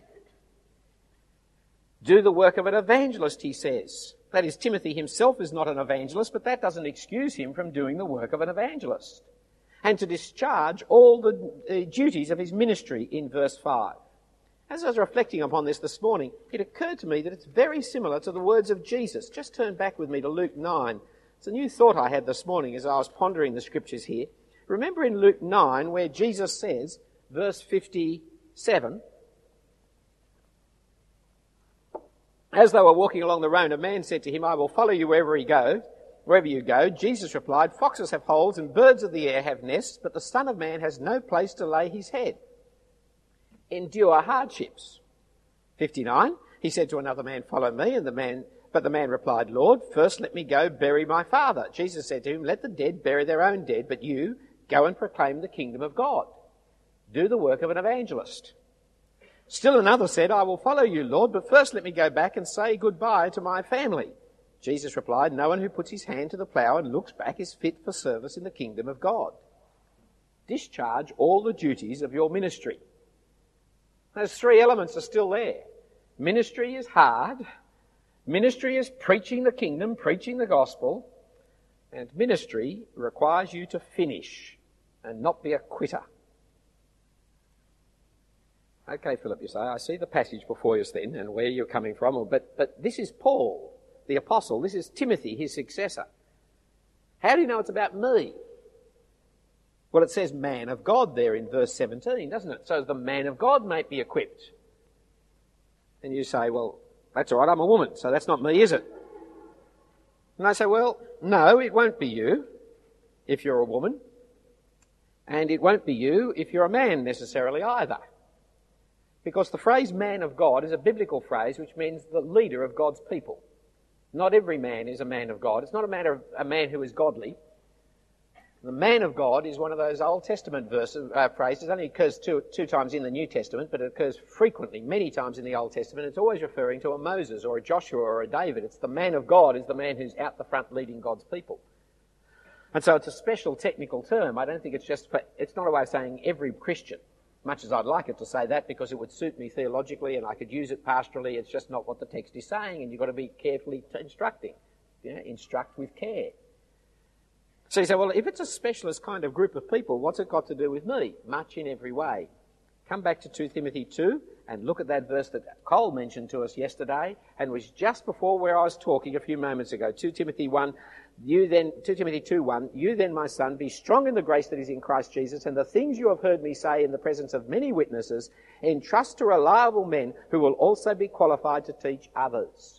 Do the work of an evangelist, he says. That is, Timothy himself is not an evangelist, but that doesn't excuse him from doing the work of an evangelist. And to discharge all the uh, duties of his ministry in verse five. As I was reflecting upon this this morning, it occurred to me that it's very similar to the words of Jesus. Just turn back with me to Luke nine. It's a new thought I had this morning as I was pondering the scriptures here. Remember in Luke nine where Jesus says, verse fifty-seven, as they were walking along the road, a man said to him, I will follow you wherever you go. Wherever you go. Jesus replied, foxes have holes and birds of the air have nests, but the Son of Man has no place to lay his head. Endure hardships. fifty-nine, he said to another man, follow me, and the man, but the man replied, Lord, first let me go bury my father. Jesus said to him, let the dead bury their own dead, but you go and proclaim the kingdom of God. Do the work of an evangelist. Still another said, I will follow you, Lord, but first let me go back and say goodbye to my family. Jesus replied, no one who puts his hand to the plough and looks back is fit for service in the kingdom of God. Discharge all the duties of your ministry. Those three elements are still there. Ministry is hard. Ministry is preaching the kingdom, preaching the gospel. And ministry requires you to finish and not be a quitter. Okay, Philip, you say, I see the passage before us then and where you're coming from, but, but this is Paul, the apostle. This is Timothy, his successor. How do you know it's about me? Well, it says man of God there in verse seventeen, doesn't it? So the man of God may be equipped. And you say, well, that's all right, I'm a woman, so that's not me, is it? And I say, well, no, it won't be you if you're a woman. And it won't be you if you're a man necessarily either. Because the phrase man of God is a biblical phrase which means the leader of God's people. Not every man is a man of God. It's not a matter of a man who is godly. The man of God is one of those Old Testament verses, uh, phrases. It only occurs two, two times in the New Testament, but it occurs frequently, many times in the Old Testament. It's always referring to a Moses or a Joshua or a David. It's the man of God is the man who's out the front leading God's people. And so it's a special technical term. I don't think it's just for, it's not a way of saying every Christian. Much as I'd like it to say that because it would suit me theologically and I could use it pastorally, it's just not what the text is saying, and you've got to be carefully t- instructing. You know, instruct with care. So you say, well, if it's a specialist kind of group of people, what's it got to do with me? Much in every way. Come back to Second Timothy two and look at that verse that Cole mentioned to us yesterday and was just before where I was talking a few moments ago. Second Timothy one, you then, Second Timothy two one, you then, my son, be strong in the grace that is in Christ Jesus, and the things you have heard me say in the presence of many witnesses, entrust to reliable men who will also be qualified to teach others.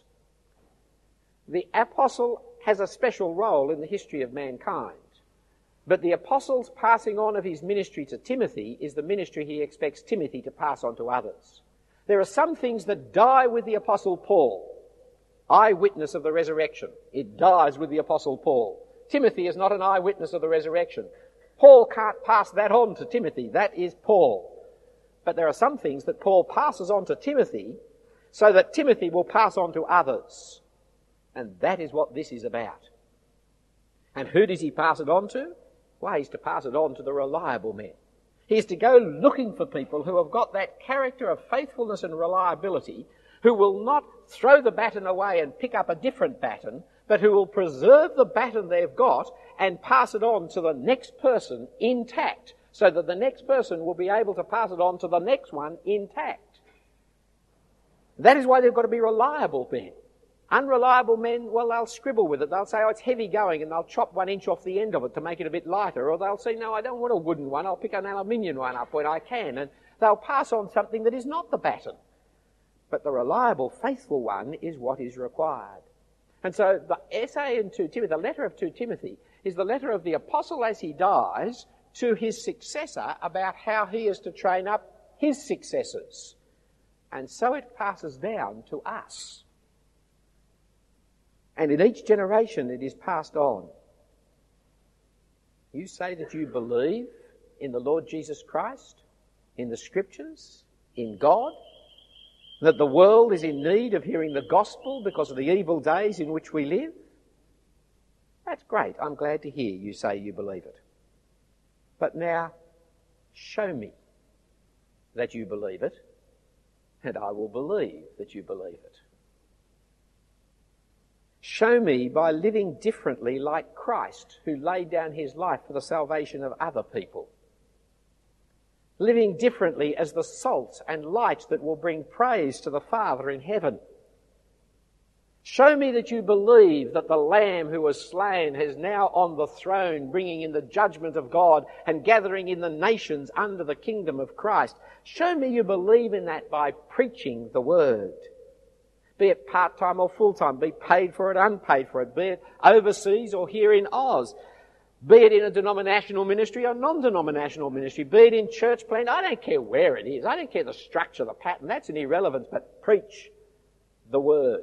The apostle has a special role in the history of mankind. But the apostle's passing on of his ministry to Timothy is the ministry he expects Timothy to pass on to others. There are some things that die with the apostle Paul. Eyewitness of the resurrection. It dies with the apostle Paul. Timothy is not an eyewitness of the resurrection. Paul can't pass that on to Timothy. That is Paul. But there are some things that Paul passes on to Timothy so that Timothy will pass on to others. And that is what this is about. And who does he pass it on to? Well, he's to pass it on to the reliable men. He's to go looking for people who have got that character of faithfulness and reliability, who will not throw the baton away and pick up a different baton, but who will preserve the baton they've got and pass it on to the next person intact, so that the next person will be able to pass it on to the next one intact. That is why they've got to be reliable men. Unreliable men, well, they'll scribble with it. They'll say, oh, it's heavy going, and they'll chop one inch off the end of it to make it a bit lighter. Or they'll say, no, I don't want a wooden one. I'll pick an aluminium one up when I can. And they'll pass on something that is not the baton. But the reliable, faithful one is what is required. And so the essay in Second Timothy, the letter of Second Timothy, is the letter of the apostle as he dies to his successor about how he is to train up his successors. And so it passes down to us. And in each generation it is passed on. You say that you believe in the Lord Jesus Christ, in the Scriptures, in God, that the world is in need of hearing the gospel because of the evil days in which we live. That's great. I'm glad to hear you say you believe it. But now, show me that you believe it, and I will believe that you believe it. Show me by living differently like Christ, who laid down his life for the salvation of other people. Living differently as the salt and light that will bring praise to the Father in heaven. Show me that you believe that the Lamb who was slain is now on the throne, bringing in the judgment of God and gathering in the nations under the kingdom of Christ. Show me you believe in that by preaching the word. Be it part-time or full-time, be paid for it, unpaid for it, be it overseas or here in Oz, be it in a denominational ministry or non-denominational ministry, be it in church plant, I don't care where it is, I don't care the structure, the pattern, that's an irrelevance, but preach the word.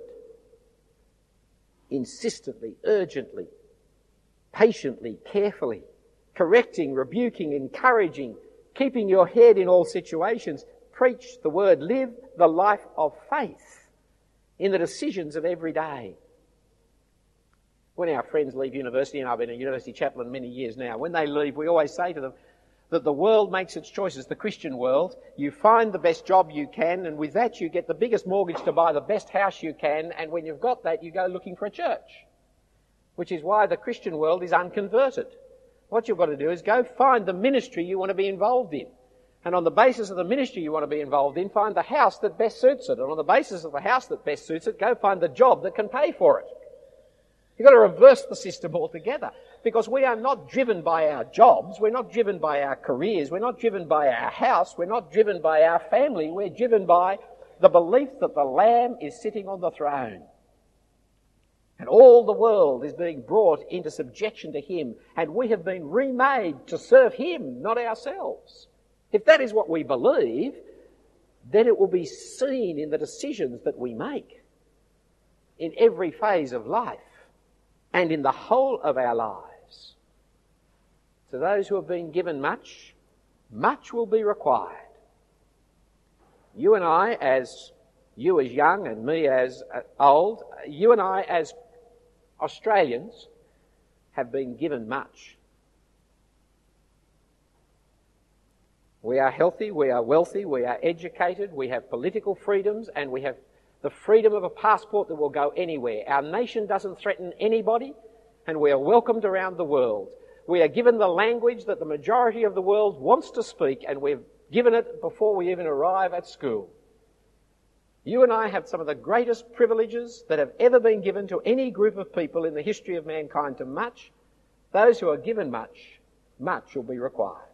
Insistently, urgently, patiently, carefully, correcting, rebuking, encouraging, keeping your head in all situations. Preach the word. Live the life of faith in the decisions of every day. When our friends leave university, and I've been a university chaplain many years now, when they leave, we always say to them that the world makes its choices, the Christian world. You find the best job you can, and with that you get the biggest mortgage to buy the best house you can, and when you've got that, you go looking for a church. Which is why the Christian world is unconverted. What you've got to do is go find the ministry you want to be involved in. And on the basis of the ministry you want to be involved in, find the house that best suits it. And on the basis of the house that best suits it, go find the job that can pay for it. You've got to reverse the system altogether. Because we are not driven by our jobs, we're not driven by our careers, we're not driven by our house, we're not driven by our family, we're driven by the belief that the Lamb is sitting on the throne. And all the world is being brought into subjection to him, and we have been remade to serve him, not ourselves. If that is what we believe, then it will be seen in the decisions that we make in every phase of life and in the whole of our lives. To those who have been given much, much will be required. You and I, as you as young and me as old, you and I as Australians have been given much. We are healthy, we are wealthy, we are educated, we have political freedoms, and we have the freedom of a passport that will go anywhere. Our nation doesn't threaten anybody, and we are welcomed around the world. We are given the language that the majority of the world wants to speak, and we've given it before we even arrive at school. You and I have some of the greatest privileges that have ever been given to any group of people in the history of mankind to much. Those who are given much, much will be required.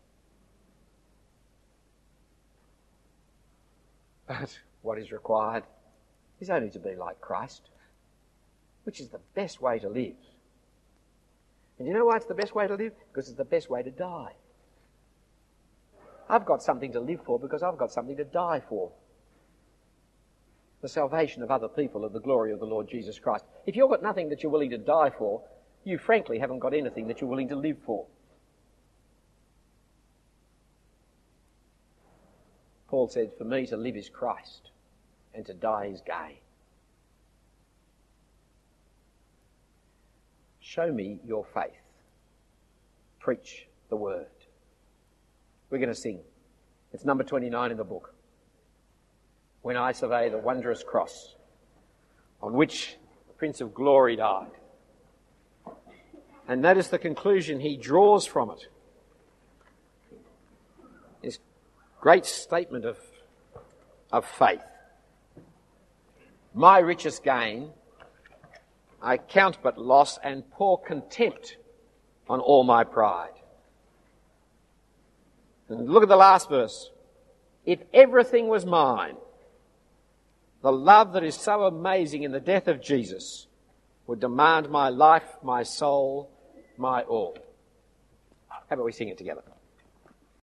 But what is required is only to be like Christ, which is the best way to live. And you know why it's the best way to live? Because it's the best way to die. I've got something to live for because I've got something to die for. The salvation of other people and the glory of the Lord Jesus Christ. If you've got nothing that you're willing to die for, you frankly haven't got anything that you're willing to live for. Paul said, for me to live is Christ, and to die is gain. Show me your faith. Preach the word. We're going to sing. It's number twenty-nine in the book. When I survey the wondrous cross on which the Prince of Glory died. And notice the conclusion he draws from it. This great statement of, of faith. My richest gain I count but loss and pour contempt on all my pride. And look at the last verse. If everything was mine, the love that is so amazing in the death of Jesus would demand my life, my soul, my all. How about we sing it together?